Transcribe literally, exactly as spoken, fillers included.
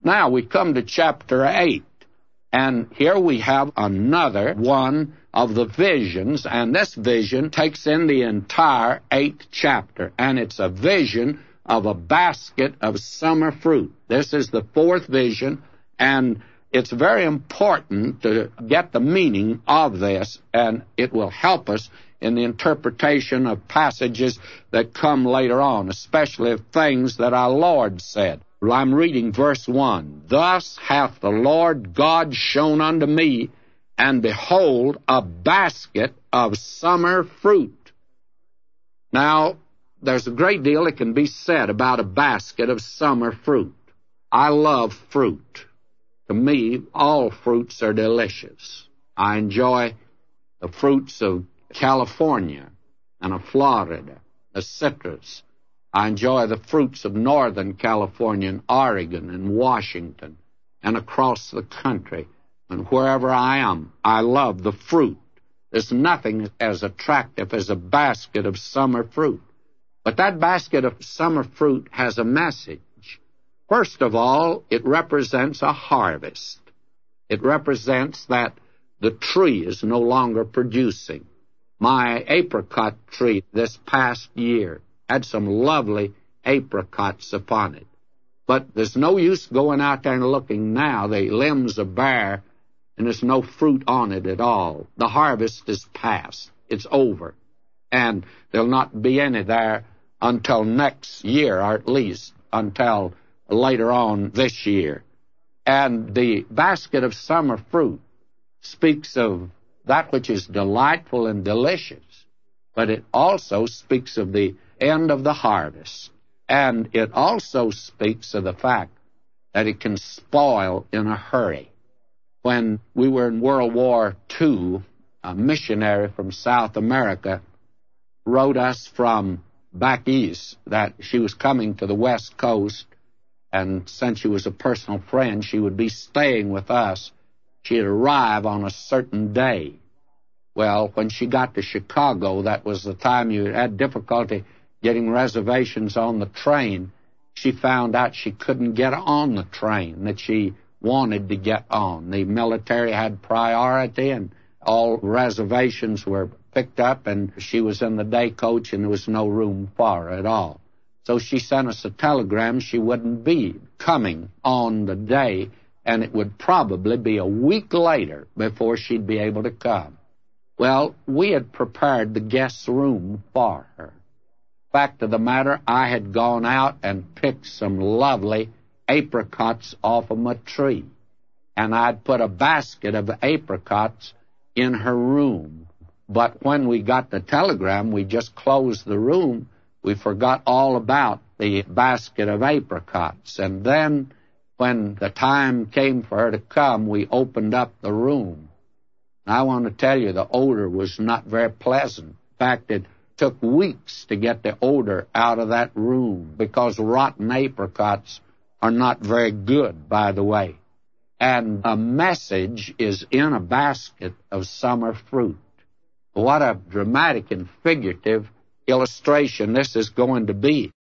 Now we come to chapter eight, and here we have another one of the visions, and this vision takes in the entire eighth chapter, and it's a vision of a basket of summer fruit. This is the fourth vision, and it's very important to get the meaning of this, and it will help us in the interpretation of passages that come later on, especially of things that our Lord said. I'm reading verse one. Thus hath the Lord God shown unto me, and behold, a basket of summer fruit. Now, there's a great deal that can be said about a basket of summer fruit. I love fruit. To me, all fruits are delicious. I enjoy the fruits of California and of Florida, the citrus. I enjoy the fruits of Northern California and Oregon and Washington and across the country. And wherever I am, I love the fruit. There's nothing as attractive as a basket of summer fruit. But that basket of summer fruit has a message. First of all, it represents a harvest. It represents that the tree is no longer producing. My apricot tree this past year had some lovely apricots upon it. But there's no use going out there and looking now. The limbs are bare, and there's no fruit on it at all. The harvest is past. It's over. And there'll not be any there until next year, or at least until later on this year. And the basket of summer fruit speaks of that which is delightful and delicious, but it also speaks of the end of the harvest. And it also speaks of the fact that it can spoil in a hurry. When we were in World War Two, a missionary from South America wrote us from back east that she was coming to the West Coast, and since she was a personal friend, she would be staying with us. She'd arrive on a certain day. Well, when she got to Chicago, that was the time you had difficulty getting reservations on the train. She found out she couldn't get on the train that she wanted to get on. The military had priority, and all reservations were picked up, and she was in the day coach, and there was no room for her at all. So she sent us a telegram she wouldn't be coming on the day, and it would probably be a week later before she'd be able to come. Well, we had prepared the guest room for her. Fact of the matter, I had gone out and picked some lovely apricots off of my tree, and I'd put a basket of apricots in her room. But when we got the telegram, we just closed the room. We forgot all about the basket of apricots. And then when the time came for her to come, we opened up the room. And I want to tell you, the odor was not very pleasant. In fact, it took weeks to get the odor out of that room, because rotten apricots are not very good, by the way. And a message is in a basket of summer fruit. What a dramatic and figurative illustration this is going to be.